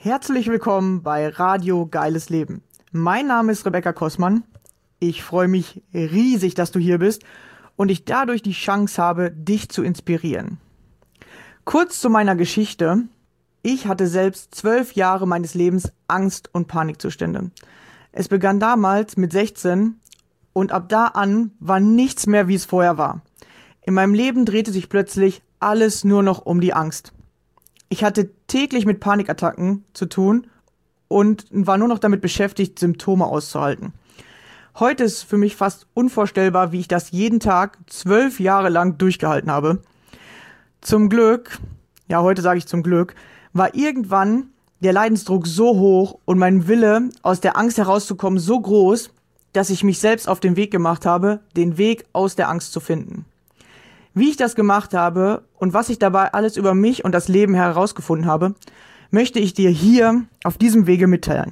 Herzlich willkommen bei Radio Geiles Leben. Mein Name ist Rebecca Kossmann. Ich freue mich riesig, dass du hier bist und ich dadurch die Chance habe, dich zu inspirieren. Kurz zu meiner Geschichte. Ich hatte selbst 12 Jahre meines Lebens Angst- und Panikzustände. Es begann damals mit 16 und ab da an war nichts mehr, wie es vorher war. In meinem Leben drehte sich plötzlich alles nur noch um die Angst. Ich hatte täglich mit Panikattacken zu tun und war nur noch damit beschäftigt, Symptome auszuhalten. Heute ist für mich fast unvorstellbar, wie ich das jeden Tag 12 Jahre lang durchgehalten habe. Zum Glück, ja heute sage ich zum Glück, war irgendwann der Leidensdruck so hoch und mein Wille, aus der Angst herauszukommen, so groß, dass ich mich selbst auf den Weg gemacht habe, den Weg aus der Angst zu finden. Wie ich das gemacht habe und was ich dabei alles über mich und das Leben herausgefunden habe, möchte ich dir hier auf diesem Wege mitteilen.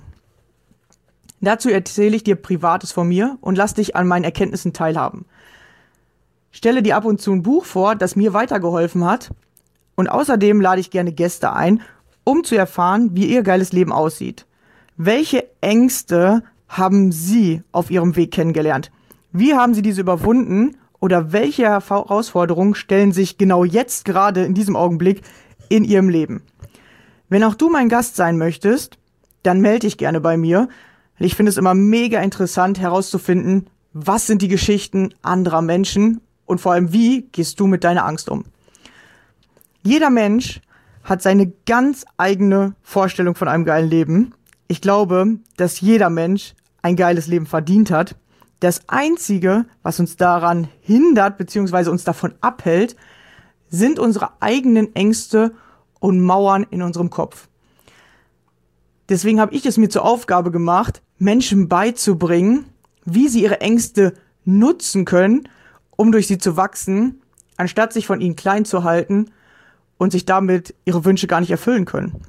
Dazu erzähle ich dir Privates von mir und lass dich an meinen Erkenntnissen teilhaben. Stelle dir ab und zu ein Buch vor, das mir weitergeholfen hat, und außerdem lade ich gerne Gäste ein, um zu erfahren, wie ihr geiles Leben aussieht. Welche Ängste haben Sie auf Ihrem Weg kennengelernt? Wie haben Sie diese überwunden? Oder welche Herausforderungen stellen sich genau jetzt gerade in diesem Augenblick in Ihrem Leben? Wenn auch du mein Gast sein möchtest, dann melde dich gerne bei mir. Ich finde es immer mega interessant herauszufinden, was sind die Geschichten anderer Menschen und vor allem, wie gehst du mit deiner Angst um? Jeder Mensch hat seine ganz eigene Vorstellung von einem geilen Leben. Ich glaube, dass jeder Mensch ein geiles Leben verdient hat. Das Einzige, was uns daran hindert bzw. uns davon abhält, sind unsere eigenen Ängste und Mauern in unserem Kopf. Deswegen habe ich es mir zur Aufgabe gemacht, Menschen beizubringen, wie sie ihre Ängste nutzen können, um durch sie zu wachsen, anstatt sich von ihnen klein zu halten und sich damit ihre Wünsche gar nicht erfüllen können.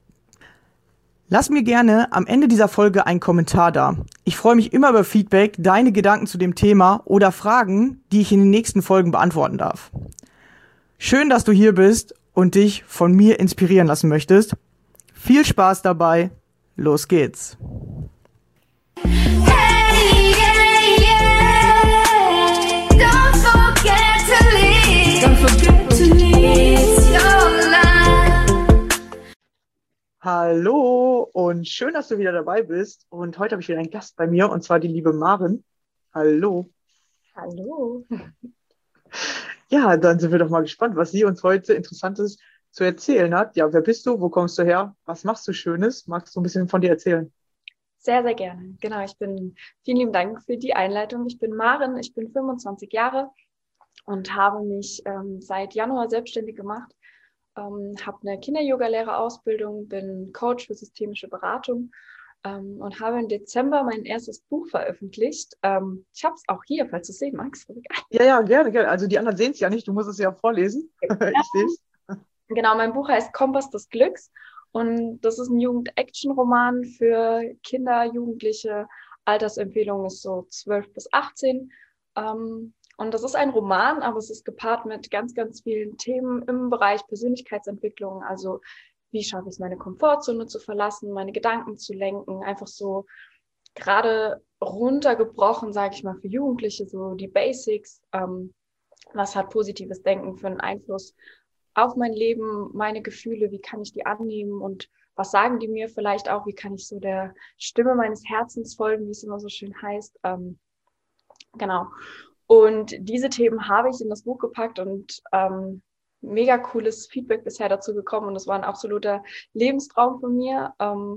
Lass mir gerne am Ende dieser Folge einen Kommentar da. Ich freue mich immer über Feedback, deine Gedanken zu dem Thema oder Fragen, die ich in den nächsten Folgen beantworten darf. Schön, dass du hier bist und dich von mir inspirieren lassen möchtest. Viel Spaß dabei. Los geht's. Hey, yeah, yeah. Don't forget to leave. Don't forget to leave your life. Hallo und schön, dass du wieder dabei bist. Und heute habe ich wieder einen Gast bei mir und zwar die liebe Maren. Hallo. Hallo. Ja, dann sind wir doch mal gespannt, was sie uns heute Interessantes zu erzählen hat. Ja, wer bist du? Wo kommst du her? Was machst du Schönes? Magst du ein bisschen von dir erzählen? Sehr, sehr gerne. Genau, vielen lieben Dank für die Einleitung. Ich bin Maren, ich bin 25 Jahre und habe mich seit Januar selbstständig gemacht. Habe eine Kinder-Yoga-Lehrerausbildung, bin Coach für systemische Beratung und habe im Dezember mein erstes Buch veröffentlicht. Ich habe es auch hier, falls du es sehen magst. Ja, gerne. Also die anderen sehen es ja nicht, du musst es ja vorlesen. Ich sehe es. Genau, mein Buch heißt Kompass des Glücks und das ist ein Jugend-Action-Roman für Kinder, Jugendliche. Altersempfehlung ist so 12 bis 18. Und das ist ein Roman, aber es ist gepaart mit ganz, ganz vielen Themen im Bereich Persönlichkeitsentwicklung. Also wie schaffe ich es, meine Komfortzone zu verlassen, meine Gedanken zu lenken, einfach so gerade runtergebrochen, sage ich mal, für Jugendliche, so die Basics. Was hat positives Denken für einen Einfluss auf mein Leben, meine Gefühle, wie kann ich die annehmen und was sagen die mir vielleicht auch, wie kann ich so der Stimme meines Herzens folgen, wie es immer so schön heißt. Genau. Und diese Themen habe ich in das Buch gepackt und mega cooles Feedback bisher dazu bekommen und das war ein absoluter Lebenstraum von mir,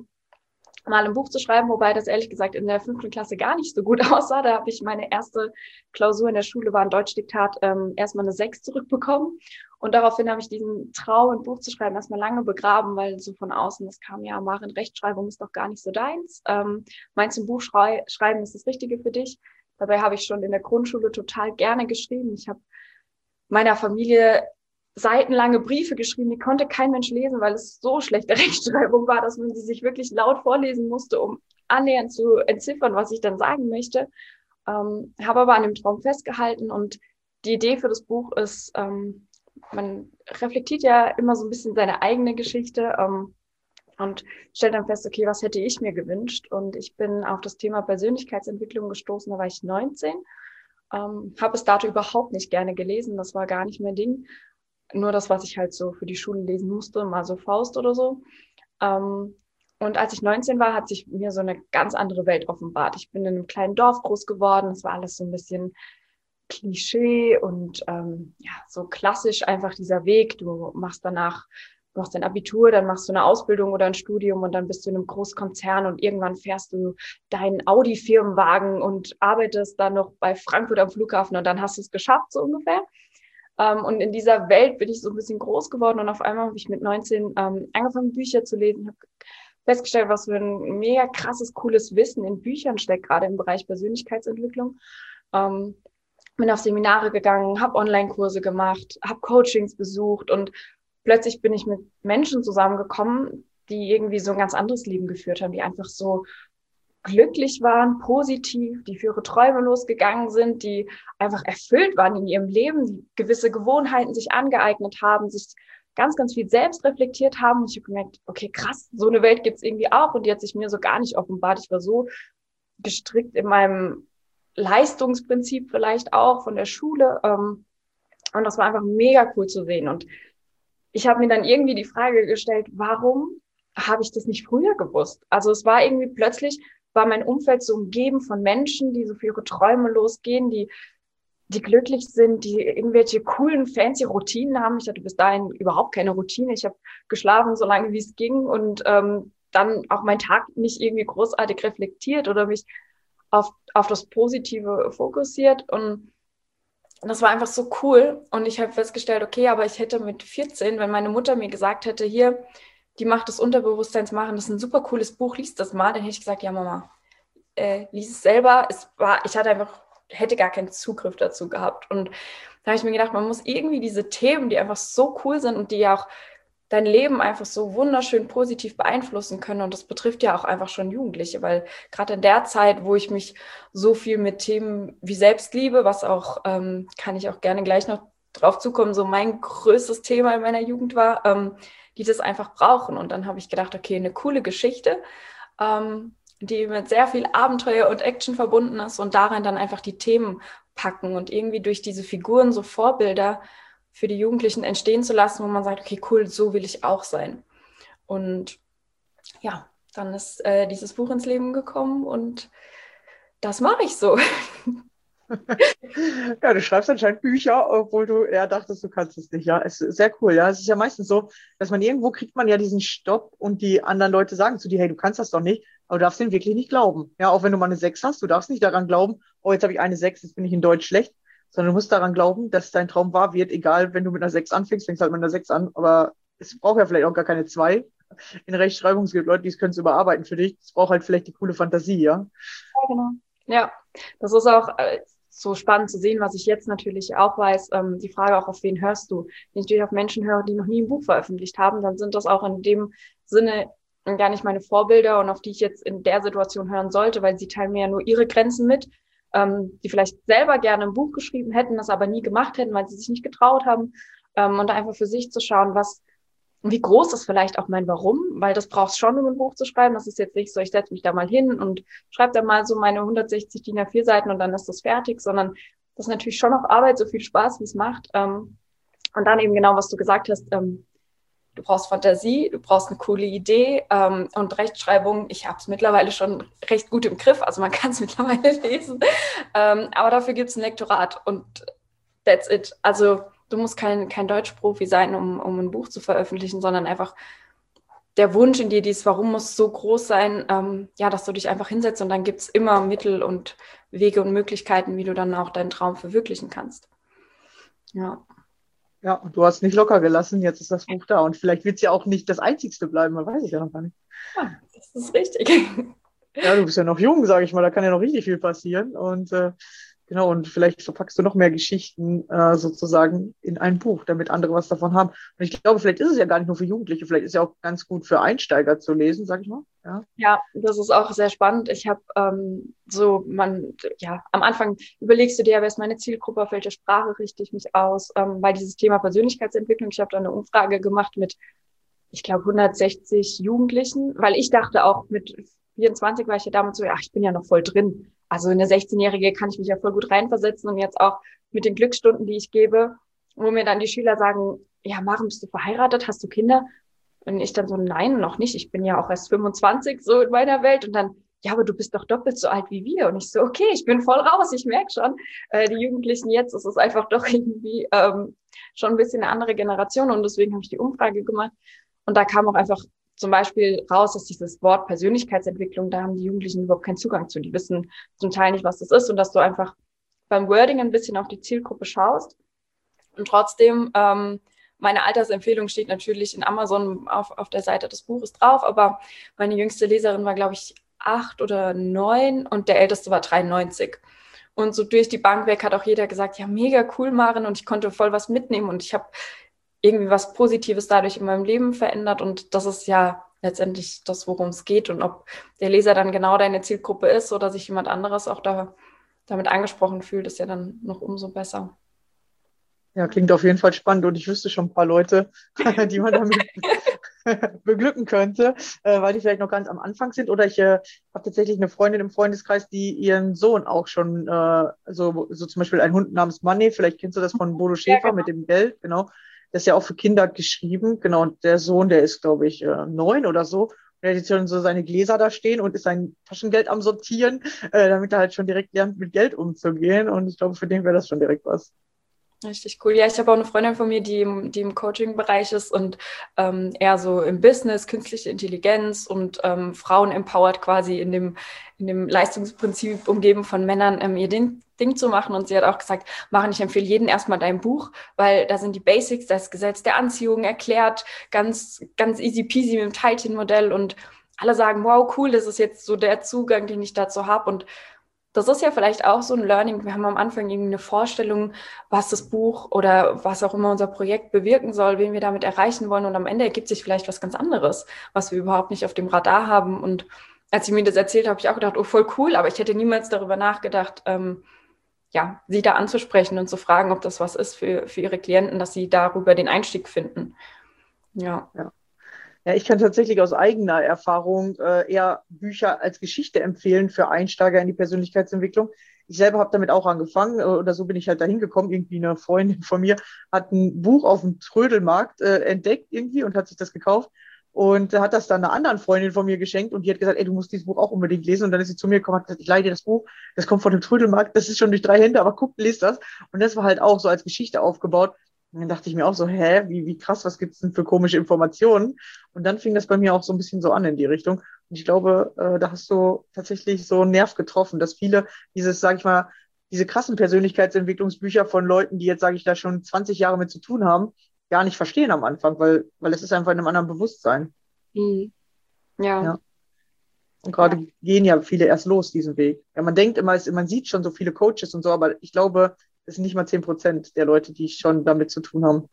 mal ein Buch zu schreiben, wobei das ehrlich gesagt in der 5. Klasse gar nicht so gut aussah. Da habe ich meine erste Klausur in der Schule, war ein Deutschdiktat, erstmal eine 6 zurückbekommen. Und daraufhin habe ich diesen Traum, ein Buch zu schreiben, erstmal lange begraben, weil so von außen, das kam ja, Maren, Rechtschreibung ist doch gar nicht so deins. Meinst du, ein Buch schreiben ist das Richtige für dich? Dabei habe ich schon in der Grundschule total gerne geschrieben. Ich habe meiner Familie seitenlange Briefe geschrieben, die konnte kein Mensch lesen, weil es so schlechte Rechtschreibung war, dass man sie sich wirklich laut vorlesen musste, um annähernd zu entziffern, was ich dann sagen möchte. Habe aber an dem Traum festgehalten und die Idee für das Buch ist, man reflektiert ja immer so ein bisschen seine eigene Geschichte, und stelle dann fest, okay, was hätte ich mir gewünscht? Und ich bin auf das Thema Persönlichkeitsentwicklung gestoßen, da war ich 19, habe es dato überhaupt nicht gerne gelesen, das war gar nicht mein Ding. Nur das, was ich halt so für die Schule lesen musste, mal so Faust oder so. Und als ich 19 war, hat sich mir so eine ganz andere Welt offenbart. Ich bin in einem kleinen Dorf groß geworden, es war alles so ein bisschen Klischee und ja, so klassisch einfach dieser Weg. Du machst dein Abitur, dann machst du eine Ausbildung oder ein Studium und dann bist du in einem Großkonzern und irgendwann fährst du deinen Audi-Firmenwagen und arbeitest dann noch bei Frankfurt am Flughafen und dann hast du es geschafft, so ungefähr. Und in dieser Welt bin ich so ein bisschen groß geworden und auf einmal habe ich mit 19 angefangen, Bücher zu lesen. Ich habe festgestellt, was für ein mega krasses, cooles Wissen in Büchern steckt, gerade im Bereich Persönlichkeitsentwicklung. Bin auf Seminare gegangen, habe Online-Kurse gemacht, habe Coachings besucht und plötzlich bin ich mit Menschen zusammengekommen, die irgendwie so ein ganz anderes Leben geführt haben, die einfach so glücklich waren, positiv, die für ihre Träume losgegangen sind, die einfach erfüllt waren in ihrem Leben, die gewisse Gewohnheiten sich angeeignet haben, sich ganz, ganz viel selbst reflektiert haben. Und ich habe gemerkt, okay, krass, so eine Welt gibt es irgendwie auch und die hat sich mir so gar nicht offenbart. Ich war so gestrickt in meinem Leistungsprinzip vielleicht auch von der Schule. Und das war einfach mega cool zu sehen. Und ich habe mir dann irgendwie die Frage gestellt, warum habe ich das nicht früher gewusst? Also es war irgendwie plötzlich, war mein Umfeld so umgeben von Menschen, die so für ihre Träume losgehen, die glücklich sind, die irgendwelche coolen, fancy Routinen haben. Ich hatte bis dahin überhaupt keine Routine. Ich habe geschlafen, so lange wie es ging und dann auch meinen Tag nicht irgendwie großartig reflektiert oder mich auf das Positive fokussiert. Und das war einfach so cool. Und ich habe festgestellt, okay, aber ich hätte mit 14, wenn meine Mutter mir gesagt hätte, hier, die Macht des Unterbewusstseins machen, das ist ein super cooles Buch, lies das mal, dann hätte ich gesagt, ja Mama, lies es selber. Ich hätte gar keinen Zugriff dazu gehabt. Und da habe ich mir gedacht, man muss irgendwie diese Themen, die einfach so cool sind und die ja auch dein Leben einfach so wunderschön positiv beeinflussen können. Und das betrifft ja auch einfach schon Jugendliche, weil gerade in der Zeit, wo ich mich so viel mit Themen wie Selbstliebe, was auch, kann ich auch gerne gleich noch drauf zukommen, so mein größtes Thema in meiner Jugend war, die das einfach brauchen. Und dann habe ich gedacht, okay, eine coole Geschichte, die mit sehr viel Abenteuer und Action verbunden ist und darin dann einfach die Themen packen und irgendwie durch diese Figuren so Vorbilder für die Jugendlichen entstehen zu lassen, wo man sagt, okay, cool, so will ich auch sein. Und ja, dann ist dieses Buch ins Leben gekommen und das mache ich so. Ja, du schreibst anscheinend Bücher, obwohl du eher dachtest, du kannst es nicht. Ja, es ist sehr cool. Ja, es ist ja meistens so, dass man irgendwo kriegt man ja diesen Stopp und die anderen Leute sagen zu dir, hey, du kannst das doch nicht, aber du darfst den wirklich nicht glauben. Ja, auch wenn du mal eine 6 hast, du darfst nicht daran glauben, oh, jetzt habe ich eine 6, jetzt bin ich in Deutsch schlecht, sondern du musst daran glauben, dass dein Traum wahr wird, egal, wenn du mit einer 6 anfängst, fängst halt mit einer 6 an, aber es braucht ja vielleicht auch gar keine 2. In Rechtschreibung, es gibt Leute, die können es überarbeiten für dich. Es braucht halt vielleicht die coole Fantasie, ja? Ja, genau. Ja, das ist auch so spannend zu sehen, was ich jetzt natürlich auch weiß. Die Frage auch, auf wen hörst du? Wenn ich natürlich auf Menschen höre, die noch nie ein Buch veröffentlicht haben, dann sind das auch in dem Sinne gar nicht meine Vorbilder und auf die ich jetzt in der Situation hören sollte, weil sie teilen mir ja nur ihre Grenzen mit, die vielleicht selber gerne ein Buch geschrieben hätten, das aber nie gemacht hätten, weil sie sich nicht getraut haben. Und da einfach für sich zu schauen, wie groß ist vielleicht auch mein Warum, weil das brauchst schon, um ein Buch zu schreiben. Das ist jetzt nicht so, ich setze mich da mal hin und schreibe da mal so meine 160 DIN A4 Seiten und dann ist das fertig, sondern das ist natürlich schon auch Arbeit, so viel Spaß, wie es macht. Und dann eben genau, was du gesagt hast, du brauchst Fantasie, du brauchst eine coole Idee und Rechtschreibung. Ich habe es mittlerweile schon recht gut im Griff, also man kann es mittlerweile lesen, aber dafür gibt es ein Lektorat und that's it. Also du musst kein Deutschprofi sein, um ein Buch zu veröffentlichen, sondern einfach der Wunsch in dir, dieses Warum muss so groß sein, ja, dass du dich einfach hinsetzt und dann gibt es immer Mittel und Wege und Möglichkeiten, wie du dann auch deinen Traum verwirklichen kannst. Ja. Ja, und du hast nicht locker gelassen, jetzt ist das Buch da. Und vielleicht wird es ja auch nicht das Einzigste bleiben, man weiß es ja noch gar nicht. Ja, das ist richtig. Ja, du bist ja noch jung, sage ich mal, da kann ja noch richtig viel passieren. Und genau, und vielleicht verpackst du noch mehr Geschichten sozusagen in ein Buch, damit andere was davon haben. Und ich glaube, vielleicht ist es ja gar nicht nur für Jugendliche, vielleicht ist es ja auch ganz gut für Einsteiger zu lesen, sag ich mal. Ja, das ist auch sehr spannend. Ich habe am Anfang überlegst du dir, wer ist meine Zielgruppe, auf welche Sprache richte ich mich aus, weil dieses Thema Persönlichkeitsentwicklung, ich habe da eine Umfrage gemacht mit ich glaube, 160 Jugendlichen, weil ich dachte auch mit 24 war ich ja damals so, ja, ich bin ja noch voll drin. Also eine 16-Jährige kann ich mich ja voll gut reinversetzen und jetzt auch mit den Glücksstunden, die ich gebe, wo mir dann die Schüler sagen, ja, Maren, bist du verheiratet? Hast du Kinder? Und ich dann so, nein, noch nicht. Ich bin ja auch erst 25 so in meiner Welt. Und dann, ja, aber du bist doch doppelt so alt wie wir. Und ich so, okay, ich bin voll raus. Ich merke schon, die Jugendlichen jetzt, es ist einfach doch irgendwie schon ein bisschen eine andere Generation. Und deswegen habe ich die Umfrage gemacht. Und da kam auch einfach zum Beispiel raus, dass dieses Wort Persönlichkeitsentwicklung, da haben die Jugendlichen überhaupt keinen Zugang zu. Die wissen zum Teil nicht, was das ist. Und dass du einfach beim Wording ein bisschen auf die Zielgruppe schaust. Und trotzdem, meine Altersempfehlung steht natürlich in Amazon auf der Seite des Buches drauf, aber meine jüngste Leserin war, glaube ich, 8 oder 9 und der älteste war 93. Und so durch die Bank weg hat auch jeder gesagt, ja, mega cool, Maren, und ich konnte voll was mitnehmen und ich habe irgendwie was Positives dadurch in meinem Leben verändert und das ist ja letztendlich das, worum es geht und ob der Leser dann genau deine Zielgruppe ist oder sich jemand anderes auch damit angesprochen fühlt, ist ja dann noch umso besser. Ja, klingt auf jeden Fall spannend und ich wüsste schon ein paar Leute, die man damit beglücken könnte, weil die vielleicht noch ganz am Anfang sind. Oder ich habe tatsächlich eine Freundin im Freundeskreis, die ihren Sohn auch schon, so zum Beispiel ein Hund namens Money, vielleicht kennst du das von Bodo Schäfer, ja, genau, mit dem Geld, genau. Das ist ja auch für Kinder geschrieben, genau. Und der Sohn, der ist, glaube ich, 9 oder so. Und er hat jetzt schon so seine Gläser da stehen und ist sein Taschengeld am Sortieren, damit er halt schon direkt lernt, mit Geld umzugehen. Und ich glaube, für den wäre das schon direkt was. Richtig cool. Ja, ich habe auch eine Freundin von mir, die im Coaching-Bereich ist und eher so im Business, künstliche Intelligenz und Frauen empowert quasi in dem Leistungsprinzip umgeben von Männern, ihr Ding zu machen. Und sie hat auch gesagt, Maren, ich empfehle jedem erstmal dein Buch, weil da sind die Basics, das Gesetz der Anziehung erklärt, ganz, ganz easy peasy mit dem Teilchenmodell und alle sagen, wow, cool, das ist jetzt so der Zugang, den ich dazu habe und das ist ja vielleicht auch so ein Learning. Wir haben am Anfang irgendwie eine Vorstellung, was das Buch oder was auch immer unser Projekt bewirken soll, wen wir damit erreichen wollen. Und am Ende ergibt sich vielleicht was ganz anderes, was wir überhaupt nicht auf dem Radar haben. Und als sie mir das erzählt, habe ich auch gedacht, oh, voll cool. Aber ich hätte niemals darüber nachgedacht, ja, sie da anzusprechen und zu fragen, ob das was ist für ihre Klienten, dass sie darüber den Einstieg finden. Ja. Ja, ich kann tatsächlich aus eigener Erfahrung eher Bücher als Geschichte empfehlen für Einsteiger in die Persönlichkeitsentwicklung. Ich selber habe damit auch angefangen oder so bin ich halt dahin gekommen. Irgendwie eine Freundin von mir hat ein Buch auf dem Trödelmarkt entdeckt irgendwie und hat sich das gekauft und hat das dann einer anderen Freundin von mir geschenkt und die hat gesagt, ey, du musst dieses Buch auch unbedingt lesen. Und dann ist sie zu mir gekommen und hat gesagt, ich leihe dir das Buch, das kommt von dem Trödelmarkt, das ist schon durch 3 Hände, aber guck, lies das. Und das war halt auch so als Geschichte aufgebaut. Und dann dachte ich mir auch so, wie krass, was gibt's denn für komische Informationen? Und dann fing das bei mir auch so ein bisschen so an in die Richtung. Und ich glaube, da hast du tatsächlich so einen Nerv getroffen, dass viele sag ich mal, diese krassen Persönlichkeitsentwicklungsbücher von Leuten, die jetzt, sage ich, da schon 20 Jahre mit zu tun haben, gar nicht verstehen am Anfang, weil es ist einfach in einem anderen Bewusstsein. Mhm. Ja. Und gerade gehen ja viele erst los, diesen Weg. Ja, man denkt immer, man sieht schon so viele Coaches und so, aber ich glaube, das sind nicht mal 10% der Leute, die schon damit zu tun haben.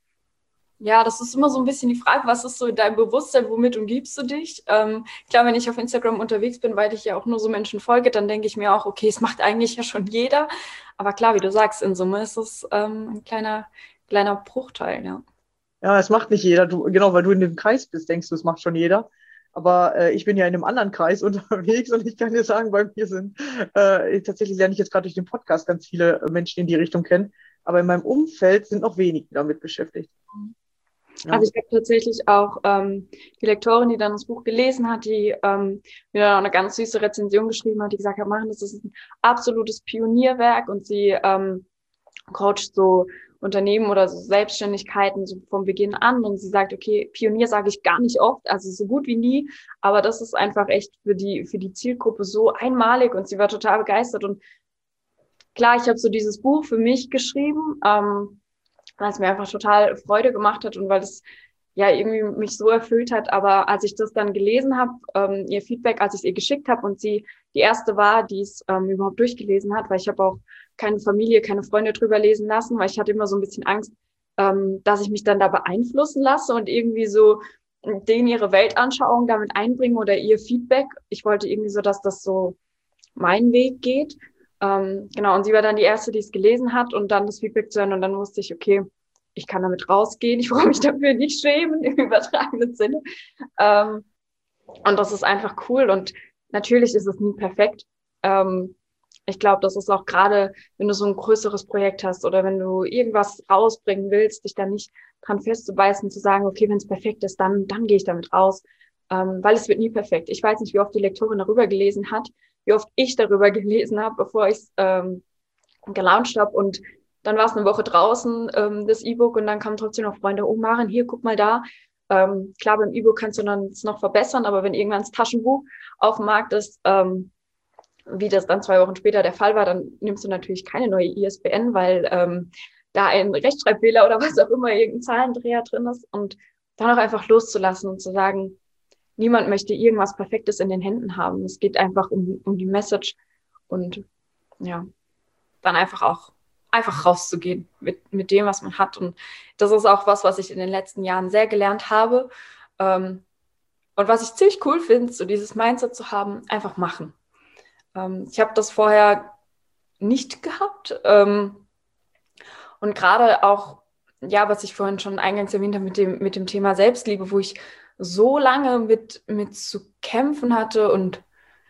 Ja, das ist immer so ein bisschen die Frage, was ist so in deinem Bewusstsein, womit umgibst du dich? Klar, wenn ich auf Instagram unterwegs bin, weil ich ja auch nur so Menschen folge, dann denke ich mir auch, okay, es macht eigentlich ja schon jeder. Aber klar, wie du sagst, in Summe ist es ein kleiner Bruchteil, ja. Ja, es macht nicht jeder. Genau, weil du in dem Kreis bist, denkst du, es macht schon jeder. Aber ich bin ja in einem anderen Kreis unterwegs und ich kann dir sagen, bei mir sind tatsächlich lerne ich jetzt gerade durch den Podcast ganz viele Menschen in die Richtung kennen. Aber in meinem Umfeld sind noch wenige damit beschäftigt. Ja. Also ich habe tatsächlich auch die Lektorin, die dann das Buch gelesen hat, die mir dann auch eine ganz süße Rezension geschrieben hat, die gesagt hat, Maren, das ist ein absolutes Pionierwerk und sie coacht so Unternehmen oder so Selbstständigkeiten so vom Beginn an und sie sagt, okay, Pionier sage ich gar nicht oft, also so gut wie nie, aber das ist einfach echt für die Zielgruppe so einmalig und sie war total begeistert und klar, ich habe so dieses Buch für mich geschrieben, weil es mir einfach total Freude gemacht hat und weil es ja irgendwie mich so erfüllt hat, aber als ich das dann gelesen habe, ihr Feedback, als ich es ihr geschickt habe und sie die erste war, die es überhaupt durchgelesen hat, weil ich habe auch keine Familie, keine Freunde drüber lesen lassen, weil ich hatte immer so ein bisschen Angst, dass ich mich dann da beeinflussen lasse und irgendwie so denen ihre Weltanschauung damit einbringen oder ihr Feedback. Ich wollte irgendwie so, dass das so mein Weg geht. Genau, und sie war dann die Erste, die es gelesen hat und dann das Feedback zu hören und dann wusste ich, okay, ich kann damit rausgehen, ich brauche mich dafür nicht schämen, im übertragenen Sinne. Und das ist einfach cool und natürlich ist es nie perfekt. Ich glaube, das ist auch gerade, wenn du so ein größeres Projekt hast oder wenn du irgendwas rausbringen willst, dich da nicht dran festzubeißen, zu sagen, okay, wenn es perfekt ist, dann gehe ich damit raus, weil es wird nie perfekt. Ich weiß nicht, wie oft die Lektorin darüber gelesen hat, wie oft ich darüber gelesen habe, bevor ich es gelauncht habe und dann war es eine Woche draußen, das E-Book und dann kamen trotzdem noch Freunde, oh Maren, hier, guck mal da. Klar, beim E-Book kannst du dann es noch verbessern, aber wenn irgendwann das Taschenbuch auf dem Markt ist, wie das dann 2 Wochen später der Fall war, dann nimmst du natürlich keine neue ISBN, weil da ein Rechtschreibfehler oder was auch immer, irgendein Zahlendreher drin ist und dann auch einfach loszulassen und zu sagen, niemand möchte irgendwas Perfektes in den Händen haben. Es geht einfach um die Message und ja, dann einfach rauszugehen mit dem, was man hat. Und das ist auch was ich in den letzten Jahren sehr gelernt habe. Und was ich ziemlich cool finde, so dieses Mindset zu haben, einfach machen. Ich habe das vorher nicht gehabt. Und gerade auch, ja, was ich vorhin schon eingangs erwähnt habe mit dem Thema Selbstliebe, wo ich so lange mit zu kämpfen hatte und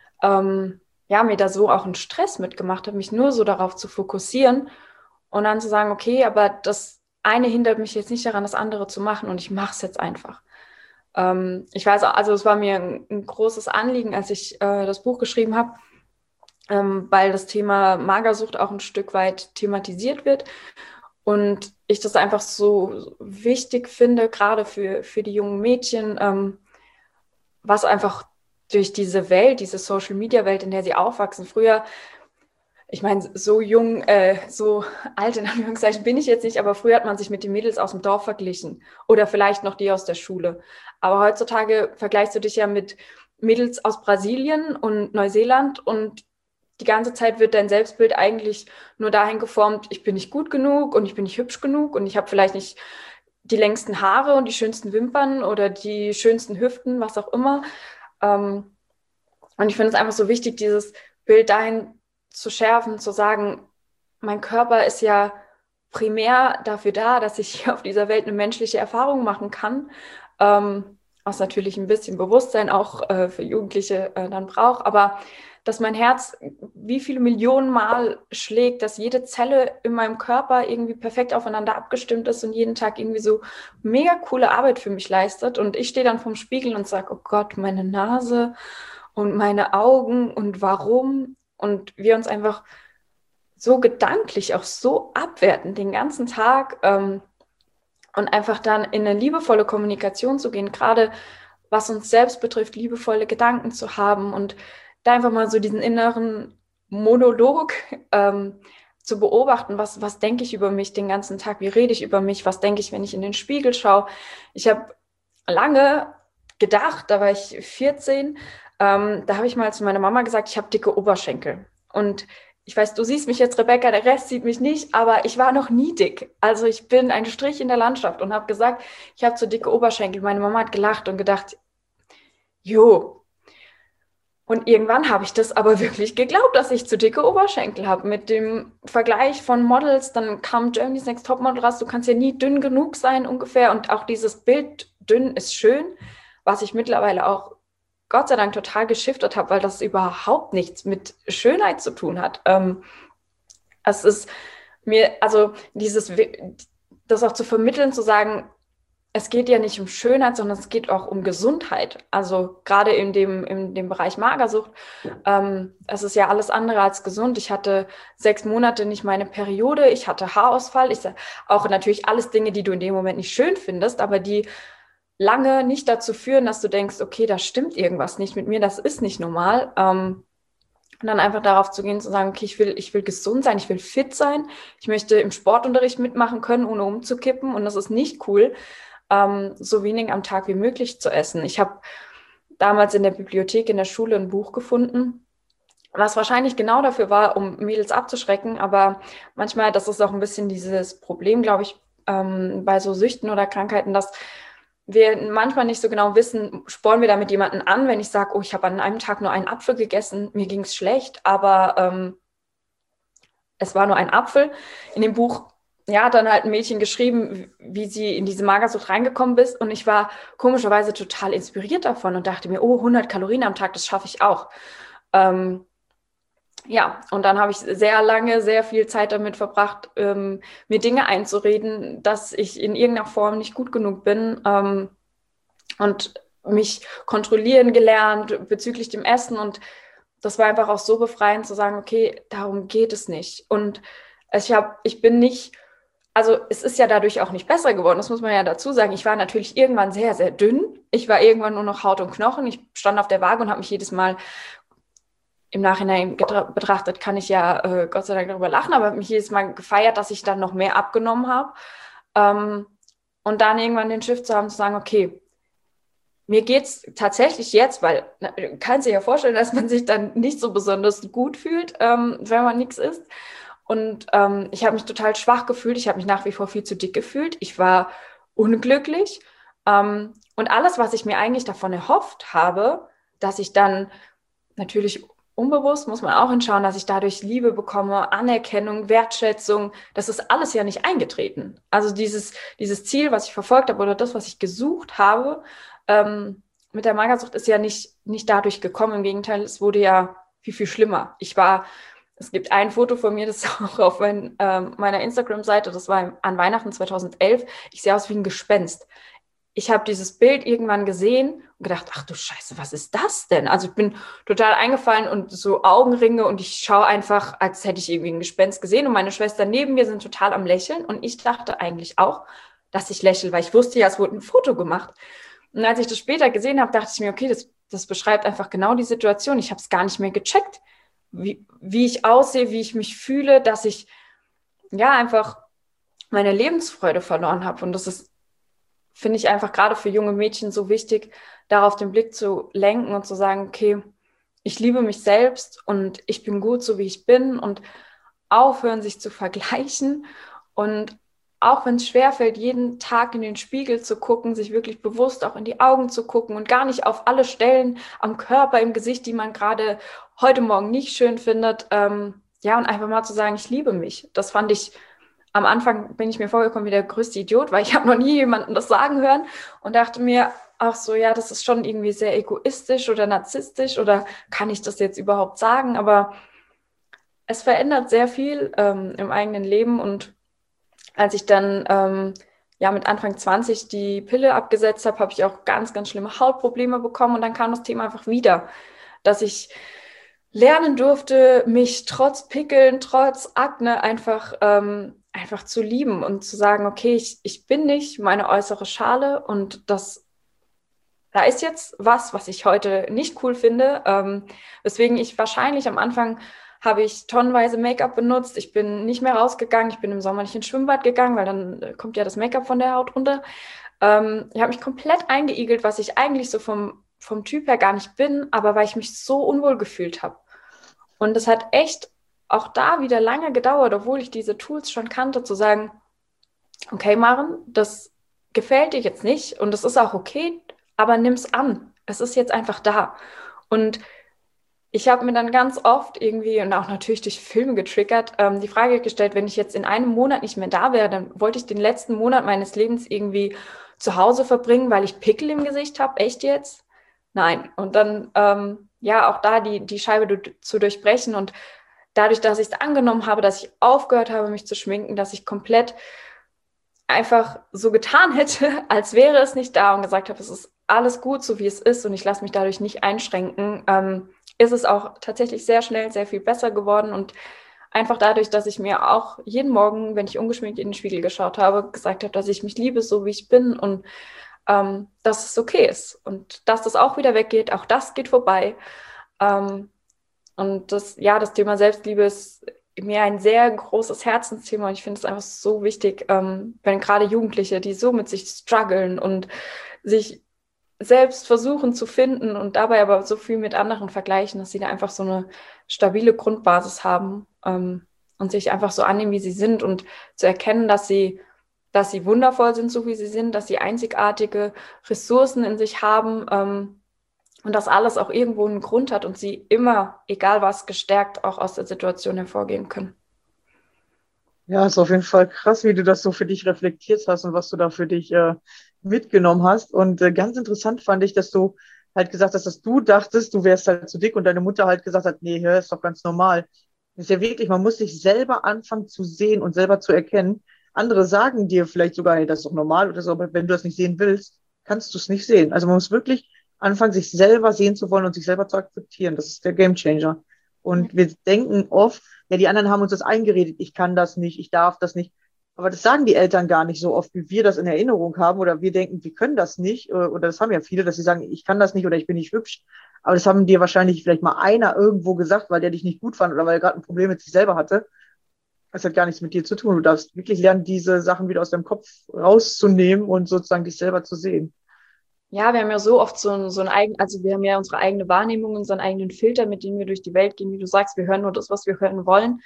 ja, mir da so auch einen Stress mitgemacht habe, mich nur so darauf zu fokussieren und dann zu sagen, okay, aber das eine hindert mich jetzt nicht daran, das andere zu machen und ich mache es jetzt einfach. Ich weiß, also es war mir ein großes Anliegen, als ich das Buch geschrieben habe, weil das Thema Magersucht auch ein Stück weit thematisiert wird und ich das einfach so wichtig finde, gerade für die jungen Mädchen, was einfach durch diese Welt, diese Social-Media-Welt, in der sie aufwachsen. Früher, ich meine, so jung, so alt in Anführungszeichen bin ich jetzt nicht, aber früher hat man sich mit den Mädels aus dem Dorf verglichen oder vielleicht noch die aus der Schule. Aber heutzutage vergleichst du dich ja mit Mädels aus Brasilien und Neuseeland und die ganze Zeit wird dein Selbstbild eigentlich nur dahin geformt, ich bin nicht gut genug und ich bin nicht hübsch genug und ich habe vielleicht nicht die längsten Haare und die schönsten Wimpern oder die schönsten Hüften, was auch immer. Und ich finde es einfach so wichtig, dieses Bild dahin zu schärfen, zu sagen, mein Körper ist ja primär dafür da, dass ich hier auf dieser Welt eine menschliche Erfahrung machen kann, was natürlich ein bisschen Bewusstsein auch für Jugendliche dann braucht, aber dass mein Herz wie viele Millionen Mal schlägt, dass jede Zelle in meinem Körper irgendwie perfekt aufeinander abgestimmt ist und jeden Tag irgendwie so mega coole Arbeit für mich leistet. Und ich stehe dann vorm Spiegel und sage, oh Gott, meine Nase und meine Augen und warum? Und wir uns einfach so gedanklich auch so abwerten den ganzen Tag und einfach dann in eine liebevolle Kommunikation zu gehen, gerade was uns selbst betrifft, liebevolle Gedanken zu haben und da einfach mal so diesen inneren Monolog zu beobachten, was denke ich über mich den ganzen Tag, wie rede ich über mich, was denke ich, wenn ich in den Spiegel schaue. Ich habe lange gedacht, da war ich 14, da habe ich mal zu meiner Mama gesagt, ich habe dicke Oberschenkel. Und ich weiß, du siehst mich jetzt, Rebecca, der Rest sieht mich nicht, aber ich war noch nie dick. Also ich bin ein Strich in der Landschaft und habe gesagt, ich habe so dicke Oberschenkel. Meine Mama hat gelacht und gedacht, jo. Und irgendwann habe ich das aber wirklich geglaubt, dass ich zu dicke Oberschenkel habe. Mit dem Vergleich von Models, dann kam Germany's Next Topmodel raus, du kannst ja nie dünn genug sein ungefähr. Und auch dieses Bild dünn ist schön, was ich mittlerweile auch Gott sei Dank total geschiftet habe, weil das überhaupt nichts mit Schönheit zu tun hat. Es ist mir, also das auch zu vermitteln, zu sagen, es geht ja nicht um Schönheit, sondern es geht auch um Gesundheit. Also gerade in dem Bereich Magersucht, es ist ja alles andere als gesund. Ich hatte 6 Monate nicht meine Periode, ich hatte Haarausfall, auch natürlich alles Dinge, die du in dem Moment nicht schön findest, aber die lange nicht dazu führen, dass du denkst, okay, da stimmt irgendwas nicht mit mir, das ist nicht normal. Und dann einfach darauf zu gehen, zu sagen, okay, ich will gesund sein, ich will fit sein, ich möchte im Sportunterricht mitmachen können, ohne umzukippen und das ist nicht cool, so wenig am Tag wie möglich zu essen. Ich habe damals in der Bibliothek in der Schule ein Buch gefunden, was wahrscheinlich genau dafür war, um Mädels abzuschrecken, aber manchmal, das ist auch ein bisschen dieses Problem, glaube ich, bei so Süchten oder Krankheiten, dass wir manchmal nicht so genau wissen, spornen wir damit jemanden an, wenn ich sage, oh, ich habe an einem Tag nur einen Apfel gegessen, mir ging es schlecht, aber es war nur ein Apfel. In dem Buch ja, hat dann halt ein Mädchen geschrieben, wie sie in diese Magersucht reingekommen ist. Und ich war komischerweise total inspiriert davon und dachte mir, oh, 100 Kalorien am Tag, das schaffe ich auch. Ja, und dann habe ich sehr lange, sehr viel Zeit damit verbracht, mir Dinge einzureden, dass ich in irgendeiner Form nicht gut genug bin, und mich kontrollieren gelernt bezüglich dem Essen. Und das war einfach auch so befreiend zu sagen, okay, darum geht es nicht. Und ich bin nicht, also es ist ja dadurch auch nicht besser geworden, das muss man ja dazu sagen. Ich war natürlich irgendwann sehr, sehr dünn. Ich war irgendwann nur noch Haut und Knochen. Ich stand auf der Waage und habe mich jedes Mal, im Nachhinein betrachtet, kann ich ja Gott sei Dank darüber lachen, aber habe mich jedes Mal gefeiert, dass ich dann noch mehr abgenommen habe. Und dann irgendwann den Shift zu haben, zu sagen, okay, mir geht es tatsächlich jetzt, weil du kannst dir ja vorstellen, dass man sich dann nicht so besonders gut fühlt, wenn man nichts isst. Und ich habe mich total schwach gefühlt. Ich habe mich nach wie vor viel zu dick gefühlt. Ich war unglücklich. Und alles, was ich mir eigentlich davon erhofft habe, dass ich dann natürlich unbewusst, muss man auch hinschauen, dass ich dadurch Liebe bekomme, Anerkennung, Wertschätzung, das ist alles ja nicht eingetreten. Also dieses Ziel, was ich verfolgt habe oder das, was ich gesucht habe, mit der Magersucht ist ja nicht dadurch gekommen. Im Gegenteil, es wurde ja viel, viel schlimmer. Es gibt ein Foto von mir, das ist auch auf meiner Instagram-Seite, das war an Weihnachten 2011. Ich sehe aus wie ein Gespenst. Ich habe dieses Bild irgendwann gesehen und gedacht, ach du Scheiße, was ist das denn? Also ich bin total eingefallen und so Augenringe und ich schaue einfach, als hätte ich irgendwie ein Gespenst gesehen und meine Schwestern neben mir sind total am Lächeln und ich dachte eigentlich auch, dass ich lächle, weil ich wusste ja, es wurde ein Foto gemacht. Und als ich das später gesehen habe, dachte ich mir, okay, das beschreibt einfach genau die Situation. Ich habe es gar nicht mehr gecheckt, wie ich aussehe, wie ich mich fühle, dass ich ja einfach meine Lebensfreude verloren habe. Und das ist, finde ich, einfach gerade für junge Mädchen so wichtig, darauf den Blick zu lenken und zu sagen, okay, ich liebe mich selbst und ich bin gut, so wie ich bin, und aufhören, sich zu vergleichen. Und auch wenn es schwerfällt, jeden Tag in den Spiegel zu gucken, sich wirklich bewusst auch in die Augen zu gucken und gar nicht auf alle Stellen am Körper, im Gesicht, die man gerade heute Morgen nicht schön findet, ja, und einfach mal zu sagen, ich liebe mich. Das fand ich, am Anfang bin ich mir vorgekommen wie der größte Idiot, weil ich habe noch nie jemanden das sagen hören und dachte mir auch so, ja, das ist schon irgendwie sehr egoistisch oder narzisstisch oder kann ich das jetzt überhaupt sagen? Aber es verändert sehr viel im eigenen Leben. Und als ich dann ja mit Anfang 20 die Pille abgesetzt habe, habe ich auch ganz, ganz schlimme Hautprobleme bekommen. Und dann kam das Thema einfach wieder, dass ich lernen durfte, mich trotz Pickeln, trotz Akne einfach zu lieben und zu sagen, okay, ich bin nicht meine äußere Schale und da ist jetzt was ich heute nicht cool finde, weswegen ich wahrscheinlich am Anfang habe ich tonnenweise Make-up benutzt. Ich bin nicht mehr rausgegangen. Ich bin im Sommer nicht ins Schwimmbad gegangen, weil dann kommt ja das Make-up von der Haut runter. Ich habe mich komplett eingeigelt, was ich eigentlich so vom Typ her gar nicht bin, aber weil ich mich so unwohl gefühlt habe. Und es hat echt auch da wieder lange gedauert, obwohl ich diese Tools schon kannte, zu sagen, okay, Maren, das gefällt dir jetzt nicht und das ist auch okay, aber nimm's an. Es ist jetzt einfach da. Und ich habe mir dann ganz oft irgendwie und auch natürlich durch Filme getriggert, die Frage gestellt, wenn ich jetzt in einem Monat nicht mehr da wäre, dann wollte ich den letzten Monat meines Lebens irgendwie zu Hause verbringen, weil ich Pickel im Gesicht habe. Echt jetzt? Nein. Und dann, ja, auch da die Scheibe zu durchbrechen und dadurch, dass ich es angenommen habe, dass ich aufgehört habe, mich zu schminken, dass ich komplett einfach so getan hätte, als wäre es nicht da und gesagt habe, es ist alles gut, so wie es ist und ich lasse mich dadurch nicht einschränken, ist es auch tatsächlich sehr schnell sehr viel besser geworden und einfach dadurch, dass ich mir auch jeden Morgen, wenn ich ungeschminkt in den Spiegel geschaut habe, gesagt habe, dass ich mich liebe, so wie ich bin und dass es okay ist und dass das auch wieder weggeht, auch das geht vorbei. Und das Thema Selbstliebe ist mir ein sehr großes Herzensthema und ich finde es einfach so wichtig, wenn gerade Jugendliche, die so mit sich strugglen und sich selbst versuchen zu finden und dabei aber so viel mit anderen vergleichen, dass sie da einfach so eine stabile Grundbasis haben und sich einfach so annehmen, wie sie sind und zu erkennen, dass sie wundervoll sind, so wie sie sind, dass sie einzigartige Ressourcen in sich haben und dass alles auch irgendwo einen Grund hat und sie immer, egal was, gestärkt auch aus der Situation hervorgehen können. Ja, ist auf jeden Fall krass, wie du das so für dich reflektiert hast und was du da für dich mitgenommen hast. Und ganz interessant fand ich, dass du halt gesagt hast, dass du dachtest, du wärst halt zu dick und deine Mutter halt gesagt hat, nee, hör, ist doch ganz normal. Das ist ja wirklich, man muss sich selber anfangen zu sehen und selber zu erkennen. Andere sagen dir vielleicht sogar, hey, das ist doch normal oder so, aber wenn du das nicht sehen willst, kannst du es nicht sehen. Also man muss wirklich anfangen, sich selber sehen zu wollen und sich selber zu akzeptieren. Das ist der Gamechanger. Und wir denken oft, ja, die anderen haben uns das eingeredet, ich kann das nicht, ich darf das nicht. Aber das sagen die Eltern gar nicht so oft, wie wir das in Erinnerung haben. Oder wir denken, wir können das nicht. Oder das haben ja viele, dass sie sagen, ich kann das nicht oder ich bin nicht hübsch. Aber das haben dir wahrscheinlich vielleicht mal einer irgendwo gesagt, weil der dich nicht gut fand oder weil er gerade ein Problem mit sich selber hatte. Das hat gar nichts mit dir zu tun. Du darfst wirklich lernen, diese Sachen wieder aus deinem Kopf rauszunehmen und sozusagen dich selber zu sehen. Ja, wir haben ja so oft so ein eigen, also wir haben ja unsere eigene Wahrnehmung, unseren eigenen Filter, mit dem wir durch die Welt gehen. Wie du sagst, wir hören nur das, was wir hören wollen.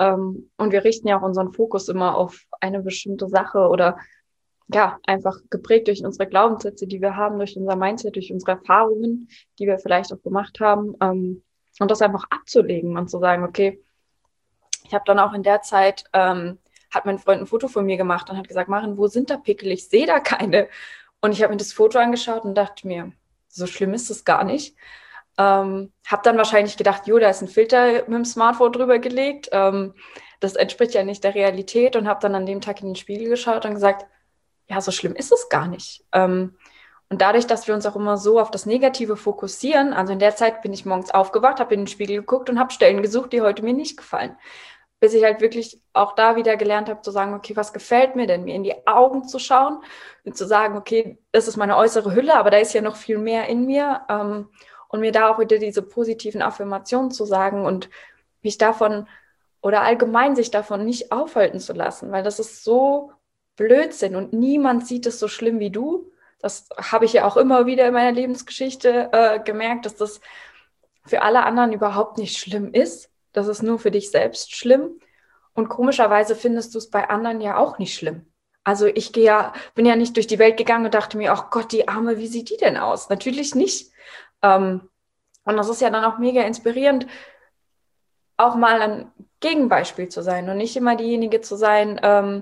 Und wir richten ja auch unseren Fokus immer auf eine bestimmte Sache oder ja, einfach geprägt durch unsere Glaubenssätze, die wir haben, durch unser Mindset, durch unsere Erfahrungen, die wir vielleicht auch gemacht haben. Und das einfach abzulegen und zu sagen, okay, ich habe dann auch in der Zeit, hat mein Freund ein Foto von mir gemacht und hat gesagt, Maren, wo sind da Pickel? Ich sehe da keine. Und ich habe mir das Foto angeschaut und dachte mir, so schlimm ist es gar nicht. Habe dann wahrscheinlich gedacht, jo, da ist ein Filter mit dem Smartphone drüber gelegt. Das entspricht ja nicht der Realität und habe dann an dem Tag in den Spiegel geschaut und gesagt, ja, so schlimm ist es gar nicht. Und dadurch, dass wir uns auch immer so auf das Negative fokussieren, also in der Zeit bin ich morgens aufgewacht, habe in den Spiegel geguckt und habe Stellen gesucht, die heute mir nicht gefallen. Bis ich halt wirklich auch da wieder gelernt habe zu sagen, okay, was gefällt mir denn? Mir in die Augen zu schauen und zu sagen, okay, das ist meine äußere Hülle, aber da ist ja noch viel mehr in mir. Und mir da auch wieder diese positiven Affirmationen zu sagen und mich davon oder allgemein sich davon nicht aufhalten zu lassen, weil das ist so Blödsinn und niemand sieht es so schlimm wie du. Das habe ich ja auch immer wieder in meiner Lebensgeschichte gemerkt, dass das für alle anderen überhaupt nicht schlimm ist. Das ist nur für dich selbst schlimm. Und komischerweise findest du es bei anderen ja auch nicht schlimm. Also ich bin ja nicht durch die Welt gegangen und dachte mir, ach Gott, die Arme, wie sieht die denn aus? Natürlich nicht. Und das ist ja dann auch mega inspirierend, auch mal ein Gegenbeispiel zu sein und nicht immer diejenige zu sein,